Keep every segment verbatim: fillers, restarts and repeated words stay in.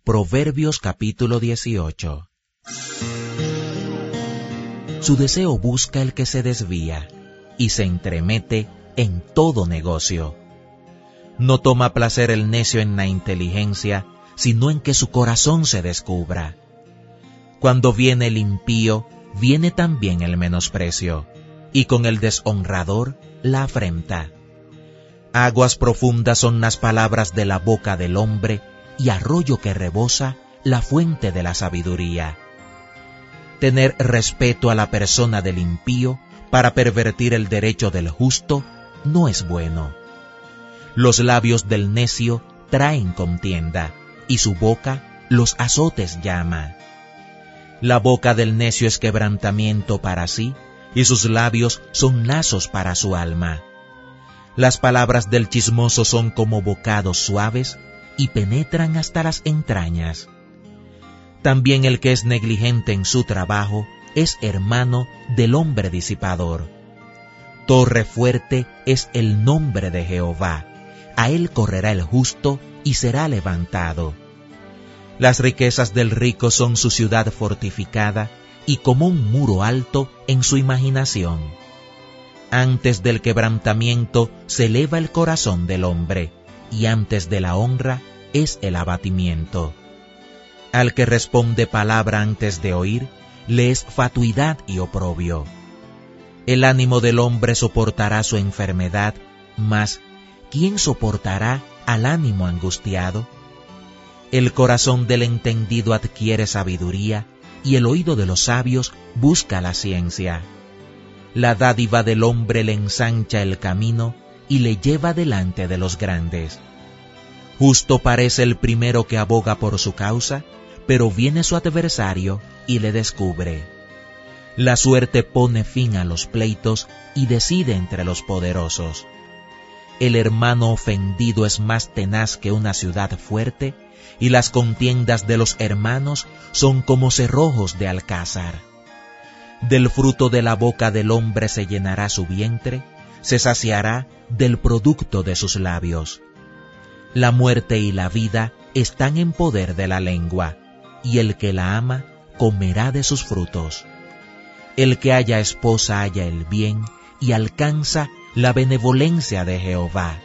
Proverbios capítulo dieciocho. Su deseo busca el que se desvía, y se entremete en todo negocio. No toma placer el necio en la inteligencia, sino en que su corazón se descubra. Cuando viene el impío, viene también el menosprecio, y con el deshonrador la afrenta. Aguas profundas son las palabras de la boca del hombre, y arroyo que rebosa la fuente de la sabiduría. Tener respeto a la persona del impío para pervertir el derecho del justo no es bueno. Los labios del necio traen contienda, y su boca los azotes llama. La boca del necio es quebrantamiento para sí, y sus labios son lazos para su alma. Las palabras del chismoso son como bocados suaves, y penetran hasta las entrañas. También el que es negligente en su trabajo es hermano del hombre disipador. Torre fuerte es el nombre de Jehová, a él correrá el justo y será levantado. Las riquezas del rico son su ciudad fortificada, y como un muro alto en su imaginación. Antes del quebrantamiento se eleva el corazón del hombre, y antes de la honra es el abatimiento. Al que responde palabra antes de oír, le es fatuidad y oprobio. El ánimo del hombre soportará su enfermedad, mas ¿quién soportará al ánimo angustiado? El corazón del entendido adquiere sabiduría, y el oído de los sabios busca la ciencia. La dádiva del hombre le ensancha el camino, y le lleva delante de los grandes. Justo parece el primero que aboga por su causa, pero viene su adversario y le descubre. La suerte pone fin a los pleitos y decide entre los poderosos. El hermano ofendido es más tenaz que una ciudad fuerte, y las contiendas de los hermanos son como cerrojos de alcázar. Del fruto de la boca del hombre se llenará su vientre, se saciará del producto de sus labios. La muerte y la vida están en poder de la lengua, y el que la ama comerá de sus frutos. El que haya esposa halla el bien, y alcanza la benevolencia de Jehová.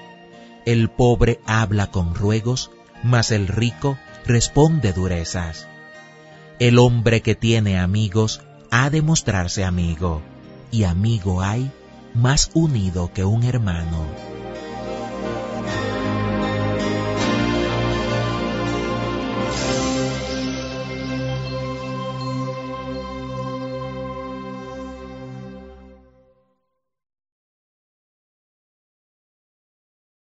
El pobre habla con ruegos, mas el rico responde durezas. El hombre que tiene amigos ha de mostrarse amigo, y amigo hay más unido que un hermano.